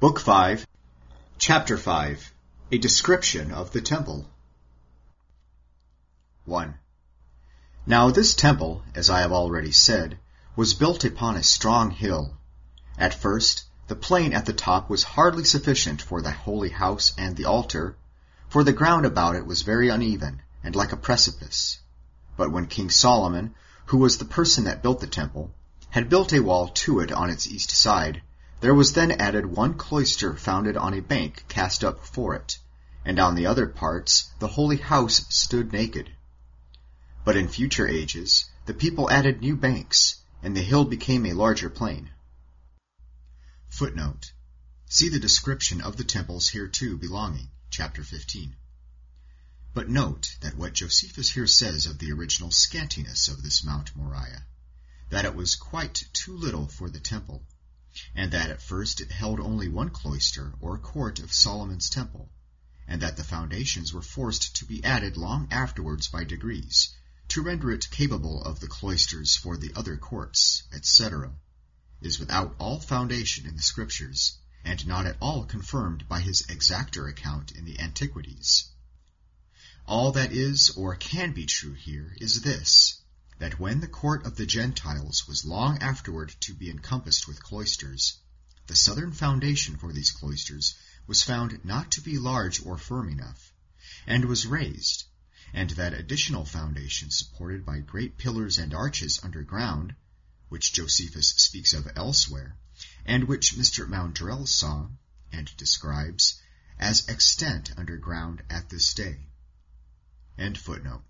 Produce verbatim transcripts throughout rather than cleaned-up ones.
Book five, Chapter five, A Description of the Temple. one. Now this temple, as I have already said, was built upon a strong hill. At first, the plain at the top was hardly sufficient for the holy house and the altar, for the ground about it was very uneven, and like a precipice. But when King Solomon, who was the person that built the temple, had built a wall to it on its east side, there was then added one cloister founded on a bank cast up for it, and on the other parts the holy house stood naked. But in future ages the people added new banks, and the hill became a larger plain. Footnote. See the description of the temples hereto belonging, chapter fifteen. But note that what Josephus here says of the original scantiness of this Mount Moriah, that it was quite too little for the temple, and that at first it held only one cloister or court of Solomon's temple, and that the foundations were forced to be added long afterwards by degrees, to render it capable of the cloisters for the other courts, et cetera, is without all foundation in the Scriptures, and not at all confirmed by his exacter account in the Antiquities. All that is or can be true here is this, that when the court of the Gentiles was long afterward to be encompassed with cloisters, the southern foundation for these cloisters was found not to be large or firm enough, and was raised, and that additional foundation supported by great pillars and arches underground, which Josephus speaks of elsewhere, and which Mister Moundrell saw, and describes, as extant underground at this day. End footnote.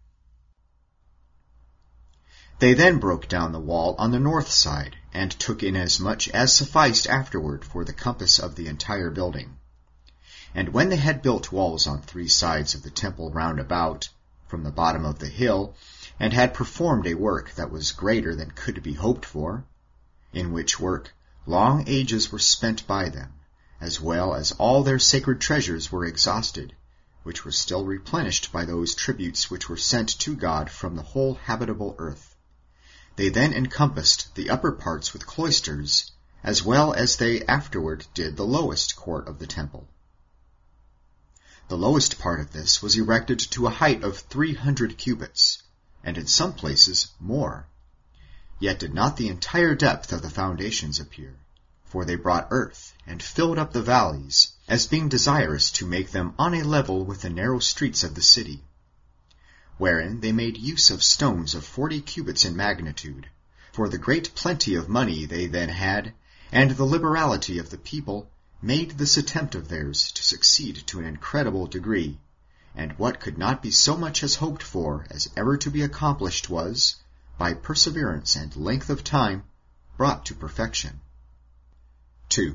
They then broke down the wall on the north side, and took in as much as sufficed afterward for the compass of the entire building. And when they had built walls on three sides of the temple round about, from the bottom of the hill, and had performed a work that was greater than could be hoped for, in which work long ages were spent by them, as well as all their sacred treasures were exhausted, which were still replenished by those tributes which were sent to God from the whole habitable earth. They then encompassed the upper parts with cloisters, as well as they afterward did the lowest court of the temple. The lowest part of this was erected to a height of three hundred cubits, and in some places more. Yet did not the entire depth of the foundations appear, for they brought earth, and filled up the valleys, as being desirous to make them on a level with the narrow streets of the city, wherein they made use of stones of forty cubits in magnitude, for the great plenty of money they then had, and the liberality of the people, made this attempt of theirs to succeed to an incredible degree, and what could not be so much as hoped for as ever to be accomplished was, by perseverance and length of time, brought to perfection. two.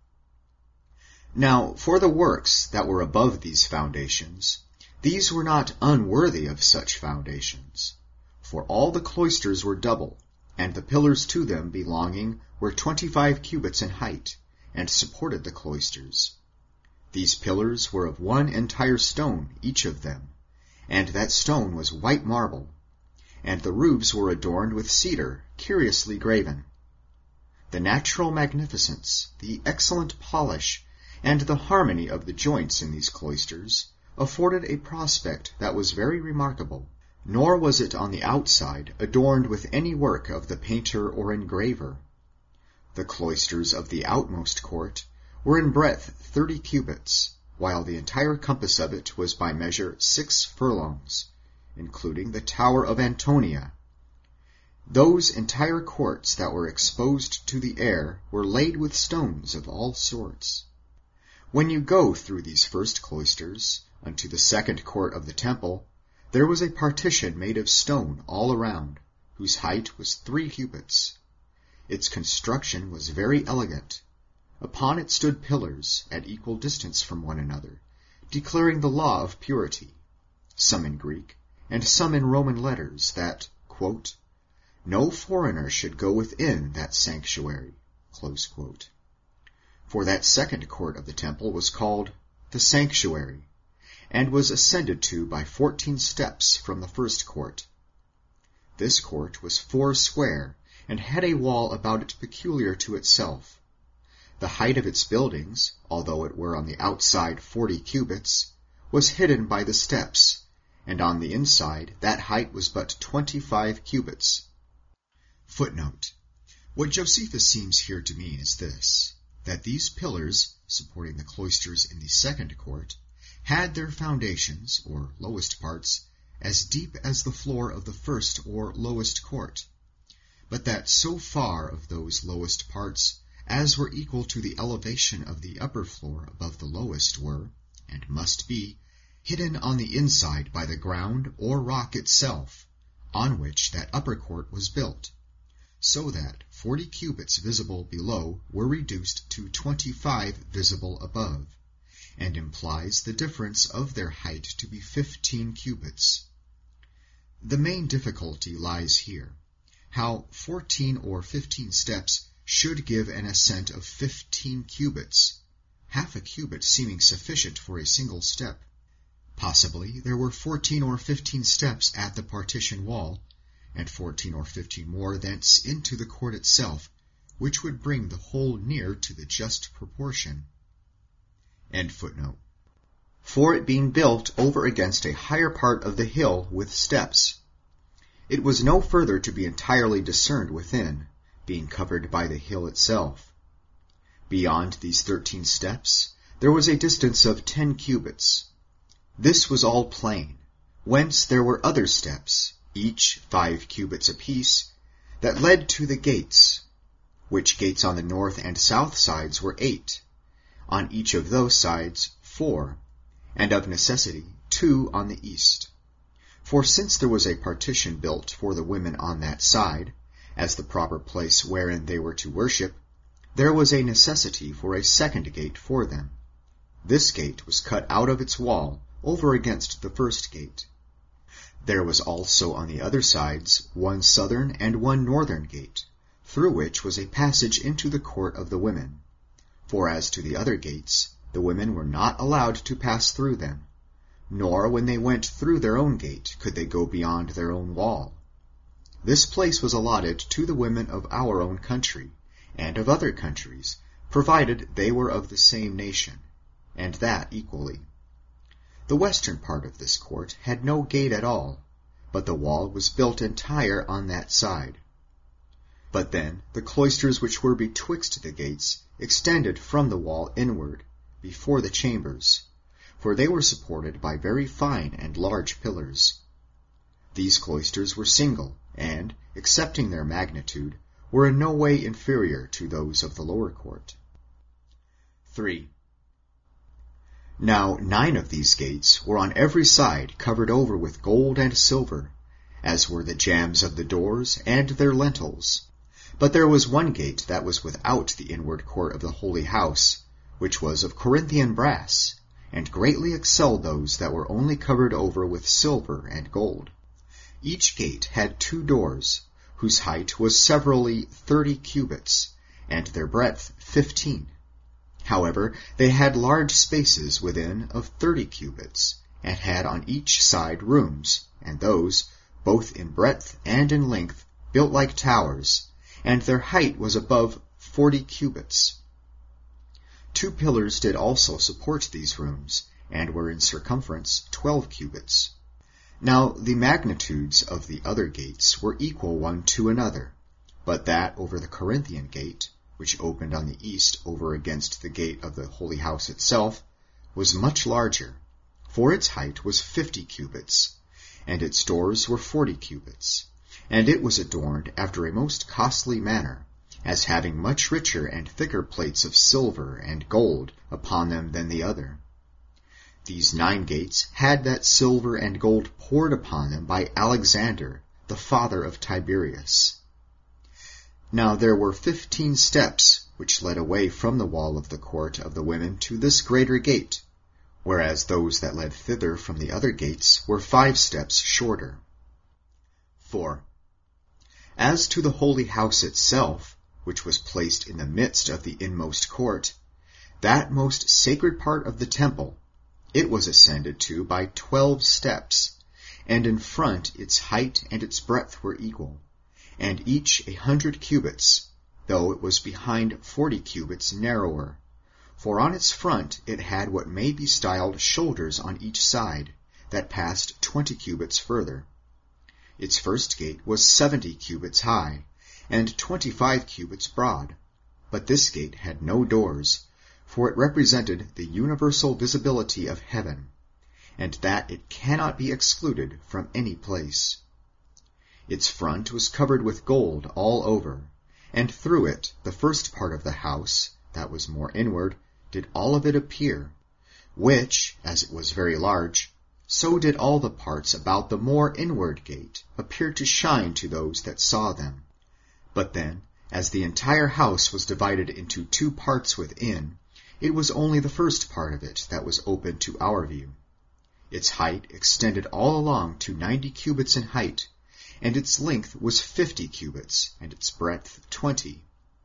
Now, for the works that were above these foundations, these were not unworthy of such foundations, for all the cloisters were double, and the pillars to them belonging were twenty-five cubits in height, and supported the cloisters. These pillars were of one entire stone, each of them, and that stone was white marble, and the roofs were adorned with cedar, curiously graven. The natural magnificence, the excellent polish, and the harmony of the joints in these cloisters afforded a prospect that was very remarkable, nor was it on the outside adorned with any work of the painter or engraver. The cloisters of the outmost court were in breadth thirty cubits, while the entire compass of it was by measure six furlongs, including the Tower of Antonia. Those entire courts that were exposed to the air were laid with stones of all sorts. When you go through these first cloisters, unto the second court of the temple, there was a partition made of stone all around, whose height was three cubits. Its construction was very elegant. Upon it stood pillars, at equal distance from one another, declaring the law of purity, some in Greek, and some in Roman letters, that, quote, no foreigner should go within that sanctuary, close quote. For that second court of the temple was called the sanctuary, and was ascended to by fourteen steps from the first court. This court was four square, and had a wall about it peculiar to itself. The height of its buildings, although it were on the outside forty cubits, was hidden by the steps, and on the inside that height was but twenty-five cubits. Footnote. What Josephus seems here to mean is this, that these pillars, supporting the cloisters in the second court, had their foundations, or lowest parts, as deep as the floor of the first or lowest court, but that so far of those lowest parts as were equal to the elevation of the upper floor above the lowest were, and must be, hidden on the inside by the ground or rock itself, on which that upper court was built, so that forty cubits visible below were reduced to twenty-five visible above, and implies the difference of their height to be fifteen cubits. The main difficulty lies here, how fourteen or fifteen steps should give an ascent of fifteen cubits, half a cubit seeming sufficient for a single step. Possibly there were fourteen or fifteen steps at the partition wall, and fourteen or fifteen more thence into the court itself, which would bring the whole near to the just proportion. End footnote. For it being built over against a higher part of the hill with steps, it was no further to be entirely discerned within, being covered by the hill itself. Beyond these thirteen steps there was a distance of ten cubits. This was all plain, whence there were other steps, each five cubits apiece, that led to the gates, which gates on the north and south sides were eight, on each of those sides four, and of necessity two on the east. For since there was a partition built for the women on that side, as the proper place wherein they were to worship, there was a necessity for a second gate for them. This gate was cut out of its wall over against the first gate. There was also on the other sides one southern and one northern gate, through which was a passage into the court of the women. For as to the other gates, the women were not allowed to pass through them, nor when they went through their own gate could they go beyond their own wall. This place was allotted to the women of our own country, and of other countries, provided they were of the same nation, and that equally. The western part of this court had no gate at all, but the wall was built entire on that side. But then the cloisters which were betwixt the gates extended from the wall inward, before the chambers, for they were supported by very fine and large pillars. These cloisters were single, and, excepting their magnitude, were in no way inferior to those of the lower court. three. Now nine of these gates were on every side covered over with gold and silver, as were the jambs of the doors and their lintels. But there was one gate that was without the inward court of the holy house, which was of Corinthian brass, and greatly excelled those that were only covered over with silver and gold. Each gate had two doors, whose height was severally thirty cubits, and their breadth fifteen. However, they had large spaces within of thirty cubits, and had on each side rooms, and those, both in breadth and in length, built like towers, and their height was above forty cubits. Two pillars did also support these rooms, and were in circumference twelve cubits. Now the magnitudes of the other gates were equal one to another, but that over the Corinthian gate, which opened on the east over against the gate of the holy house itself, was much larger, for its height was fifty cubits, and its doors were forty cubits, and it was adorned after a most costly manner, as having much richer and thicker plates of silver and gold upon them than the other. These nine gates had that silver and gold poured upon them by Alexander, the father of Tiberius. Now there were fifteen steps which led away from the wall of the court of the women to this greater gate, whereas those that led thither from the other gates were five steps shorter. four. As to the holy house itself, which was placed in the midst of the inmost court, that most sacred part of the temple, it was ascended to by twelve steps, and in front its height and its breadth were equal, and each a hundred cubits, though it was behind forty cubits narrower. For on its front it had what may be styled shoulders on each side, that passed twenty cubits further. Its first gate was seventy cubits high, and twenty-five cubits broad, but this gate had no doors, for it represented the universal visibility of heaven, and that it cannot be excluded from any place. Its front was covered with gold all over, and through it the first part of the house, that was more inward, did all of it appear, which, as it was very large, so did all the parts about the more inward gate appear to shine to those that saw them. But then, as the entire house was divided into two parts within, it was only the first part of it that was open to our view. Its height extended all along to ninety cubits in height, and its length was fifty cubits, and its breadth twenty.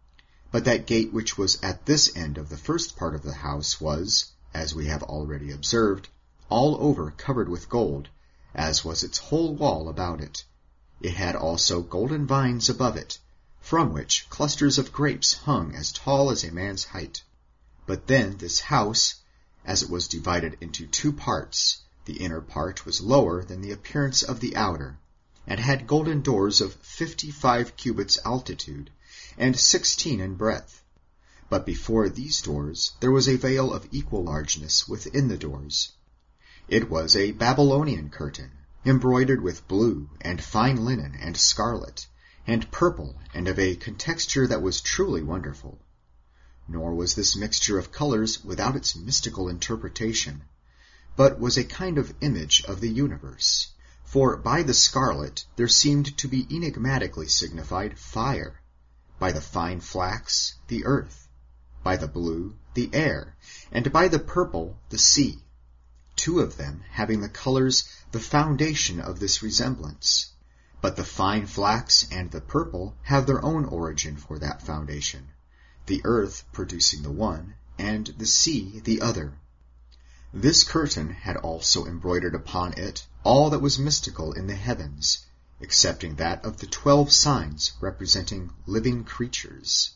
But that gate which was at this end of the first part of the house was, as we have already observed, all over covered with gold, as was its whole wall about it. It had also golden vines above it, from which clusters of grapes hung as tall as a man's height. But then this house, as it was divided into two parts, the inner part was lower than the appearance of the outer, and had golden doors of fifty-five cubits altitude, and sixteen in breadth. But before these doors there was a veil of equal largeness within the doors. It was a Babylonian curtain, embroidered with blue, and fine linen, and scarlet, and purple, and of a contexture that was truly wonderful. Nor was this mixture of colors without its mystical interpretation, but was a kind of image of the universe. For by the scarlet there seemed to be enigmatically signified fire, by the fine flax, the earth, by the blue, the air, and by the purple, the sea, two of them having the colors the foundation of this resemblance. But the fine flax and the purple have their own origin for that foundation, the earth producing the one, and the sea the other. This curtain had also embroidered upon it all that was mystical in the heavens, excepting that of the twelve signs representing living creatures.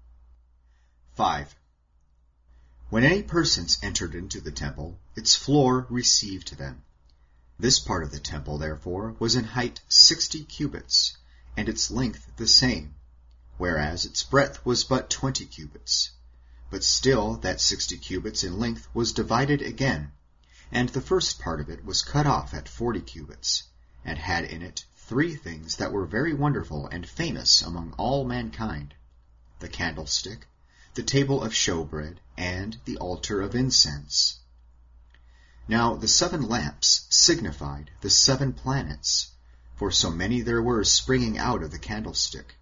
five. When any persons entered into the temple, its floor received them. This part of the temple, therefore, was in height sixty cubits, and its length the same, whereas its breadth was but twenty cubits. But still that sixty cubits in length was divided again, and the first part of it was cut off at forty cubits, and had in it three things that were very wonderful and famous among all mankind: the candlestick, the table of showbread, and the altar of incense. Now the seven lamps signified the seven planets, for so many there were springing out of the candlestick.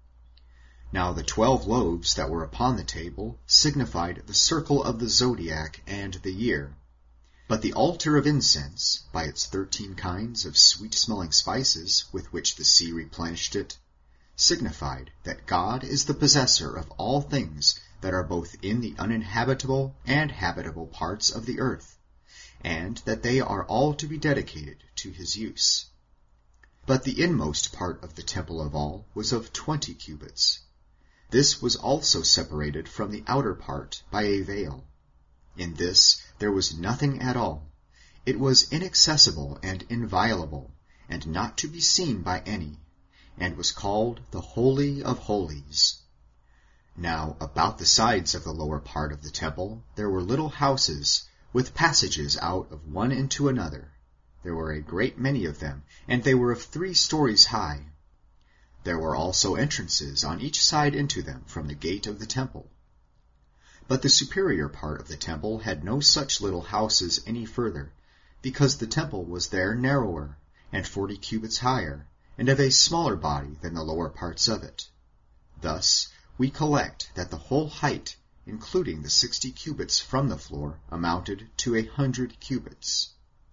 Now the twelve loaves that were upon the table signified the circle of the zodiac and the year. But the altar of incense, by its thirteen kinds of sweet-smelling spices with which the sea replenished it, signified that God is the possessor of all things that are both in the uninhabitable and habitable parts of the earth, and that they are all to be dedicated to his use. But the inmost part of the temple of all was of twenty cubits. This was also separated from the outer part by a veil. In this there was nothing at all. It was inaccessible and inviolable, and not to be seen by any, and was called the Holy of Holies. Now about the sides of the lower part of the temple there were little houses, with passages out of one into another. There were a great many of them, and they were of three stories high. There were also entrances on each side into them from the gate of the temple. But the superior part of the temple had no such little houses any further, because the temple was there narrower, and forty cubits higher, and of a smaller body than the lower parts of it. Thus we collect that the whole height, including the sixty cubits from the floor, amounted to a hundred cubits.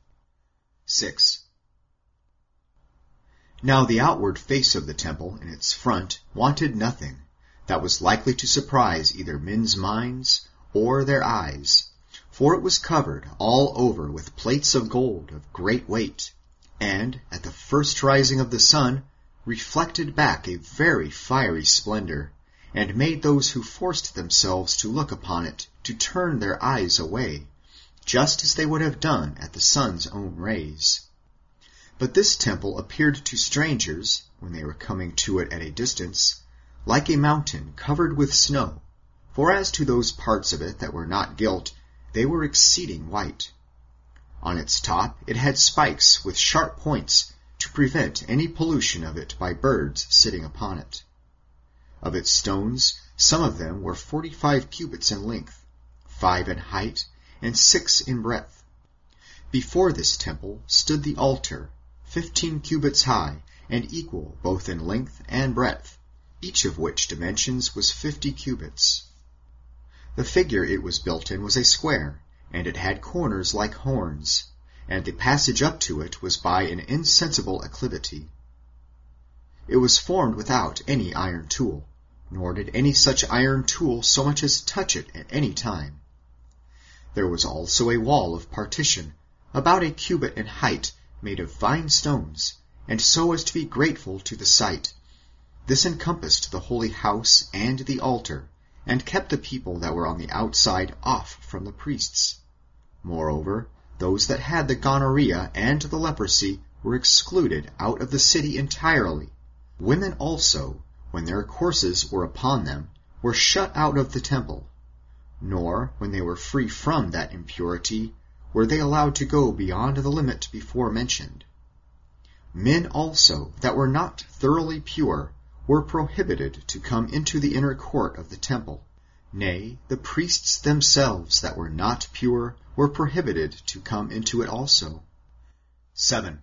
six. Now the outward face of the temple in its front wanted nothing that was likely to surprise either men's minds or their eyes, for it was covered all over with plates of gold of great weight, and at the first rising of the sun reflected back a very fiery splendor, and made those who forced themselves to look upon it to turn their eyes away, just as they would have done at the sun's own rays. But this temple appeared to strangers, when they were coming to it at a distance, like a mountain covered with snow, for as to those parts of it that were not gilt, they were exceeding white. On its top it had spikes with sharp points, to prevent any pollution of it by birds sitting upon it. Of its stones, some of them were forty-five cubits in length, five in height, and six in breadth. Before this temple stood the altar, fifteen cubits high, and equal both in length and breadth, each of which dimensions was fifty cubits. The figure it was built in was a square, and it had corners like horns, and the passage up to it was by an insensible acclivity. It was formed without any iron tool, nor did any such iron tool so much as touch it at any time. There was also a wall of partition, about a cubit in height, made of fine stones, and so as to be grateful to the sight. This encompassed the holy house and the altar, and kept the people that were on the outside off from the priests. Moreover, those that had the gonorrhea and the leprosy were excluded out of the city entirely. Women also, when their courses were upon them, were shut out of the temple, nor, when they were free from that impurity, were they allowed to go beyond the limit before mentioned. Men also that were not thoroughly pure were prohibited to come into the inner court of the temple. Nay, the priests themselves that were not pure were prohibited to come into it also. seven.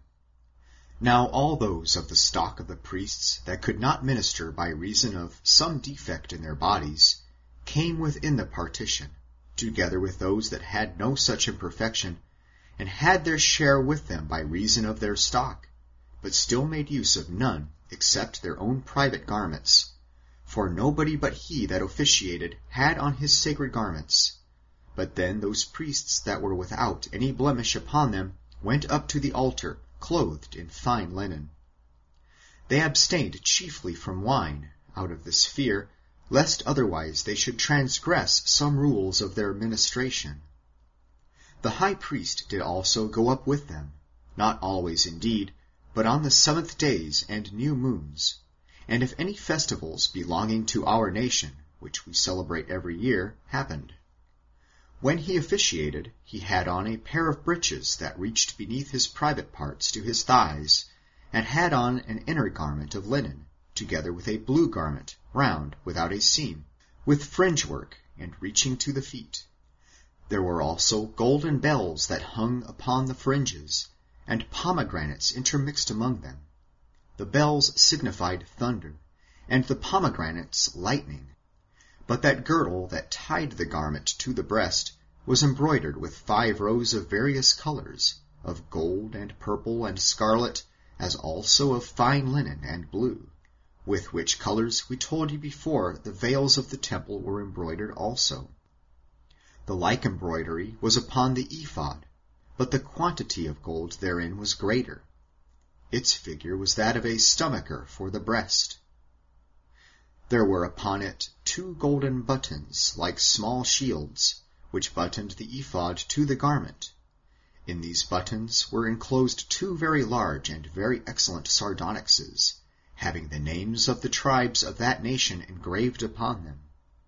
Now all those of the stock of the priests that could not minister by reason of some defect in their bodies came within the partition, together with those that had no such imperfection, and had their share with them by reason of their stock, but still made use of none except their own private garments. For nobody but he that officiated had on his sacred garments. But then those priests that were without any blemish upon them went up to the altar, clothed in fine linen. They abstained chiefly from wine, out of this fear, lest otherwise they should transgress some rules of their ministration. The high priest did also go up with them, not always indeed, but on the seventh days and new moons, and if any festivals belonging to our nation, which we celebrate every year, happened. When he officiated, he had on a pair of breeches that reached beneath his private parts to his thighs, and had on an inner garment of linen, together with a blue garment, round, without a seam, with fringe-work, and reaching to the feet. There were also golden bells that hung upon the fringes, and pomegranates intermixed among them. The bells signified thunder, and the pomegranates lightning. But that girdle that tied the garment to the breast was embroidered with five rows of various colors, of gold and purple and scarlet, as also of fine linen and blue, with which colors we told you before the veils of the temple were embroidered also. The like embroidery was upon the ephod, but the quantity of gold therein was greater. Its figure was that of a stomacher for the breast. There were upon it two golden buttons, like small shields, which buttoned the ephod to the garment. In these buttons were enclosed two very large and very excellent sardonyxes, having the names of the tribes of that nation engraved upon them.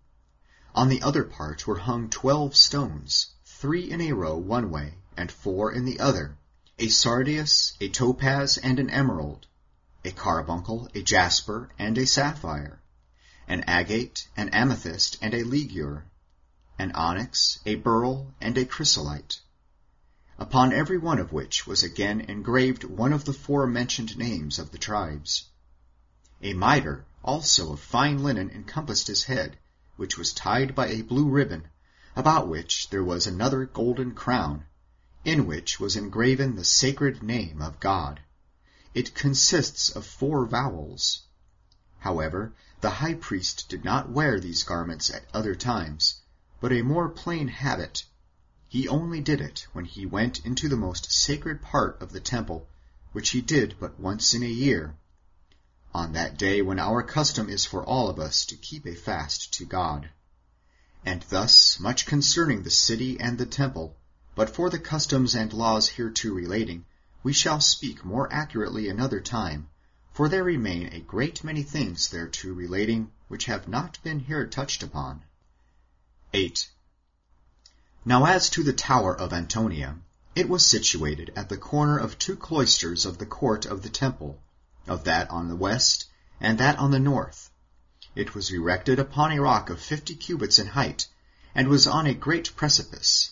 On the other part were hung twelve stones, three in a row one way, and four in the other, a sardius, a topaz, and an emerald, a carbuncle, a jasper, and a sapphire, an agate, an amethyst, and a ligure, an onyx, a beryl, and a chrysolite, upon every one of which was again engraved one of the forementioned names of the tribes. A mitre also of fine linen encompassed his head, which was tied by a blue ribbon, about which there was another golden crown, in which was engraven the sacred name of God. It consists of four vowels. However, the high priest did not wear these garments at other times, but a more plain habit. He only did it when he went into the most sacred part of the temple, which he did but once in a year. on that day when our custom is for all of us to keep a fast to God. And thus much concerning the city and the temple, but for the customs and laws hereto relating, we shall speak more accurately another time, for there remain a great many things thereto relating which have not been here touched upon. eight. Now as to the tower of Antonia, it was situated at the corner of two cloisters of the court of the temple, of that on the west, and that on the north. It was erected upon a rock of fifty cubits in height, and was on a great precipice.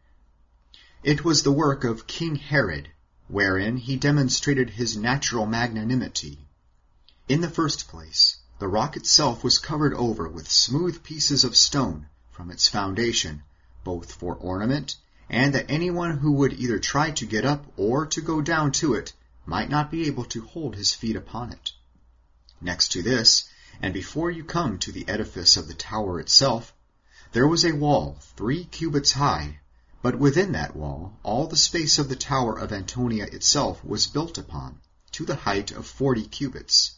It was the work of King Herod, wherein he demonstrated his natural magnanimity. In the first place, the rock itself was covered over with smooth pieces of stone from its foundation, both for ornament, and that anyone who would either try to get up or to go down to it might not be able to hold his feet upon it. Next to this, and before you come to the edifice of the tower itself, there was a wall three cubits high, but within that wall all the space of the tower of Antonia itself was built upon, to the height of forty cubits.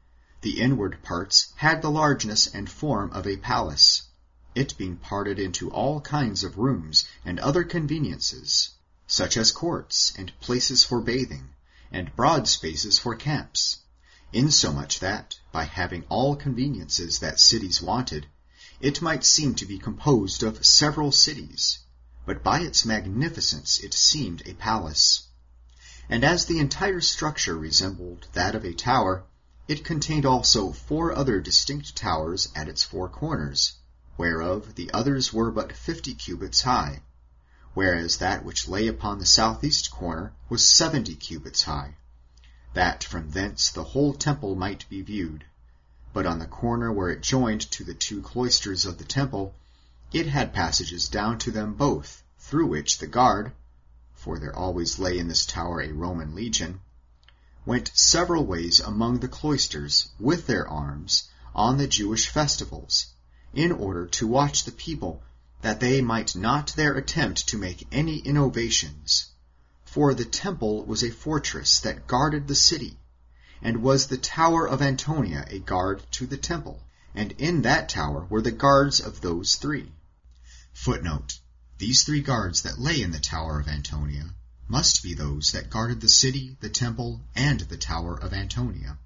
The inward parts had the largeness and form of a palace, it being parted into all kinds of rooms and other conveniences, such as courts and places for bathing, and broad spaces for camps, insomuch that, by having all conveniences that cities wanted, it might seem to be composed of several cities, but by its magnificence it seemed a palace. And as the entire structure resembled that of a tower, it contained also four other distinct towers at its four corners, whereof the others were but fifty cubits high, whereas that which lay upon the southeast corner was seventy cubits high, that from thence the whole temple might be viewed. But on the corner where it joined to the two cloisters of the temple, it had passages down to them both, through which the guard, for there always lay in this tower a Roman legion, went several ways among the cloisters with their arms on the Jewish festivals, in order to watch the people, that they might not there attempt to make any innovations. For the temple was a fortress that guarded the city, and was the tower of Antonia a guard to the temple, and in that tower were the guards of those three. Footnote: These three guards that lay in the tower of Antonia must be those that guarded the city, the temple, and the tower of Antonia.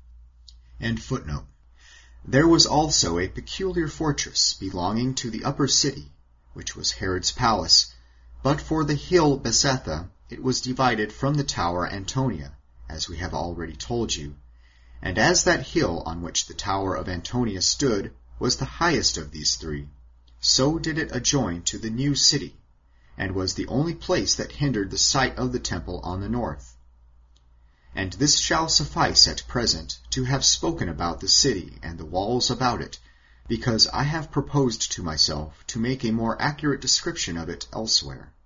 End footnote. There was also a peculiar fortress belonging to the upper city, which was Herod's palace, but for the hill Bezetha it was divided from the tower Antonia, as we have already told you, and as that hill on which the tower of Antonia stood was the highest of these three, so did it adjoin to the new city, and was the only place that hindered the sight of the temple on the north. And this shall suffice at present to have spoken about the city and the walls about it, because I have proposed to myself to make a more accurate description of it elsewhere.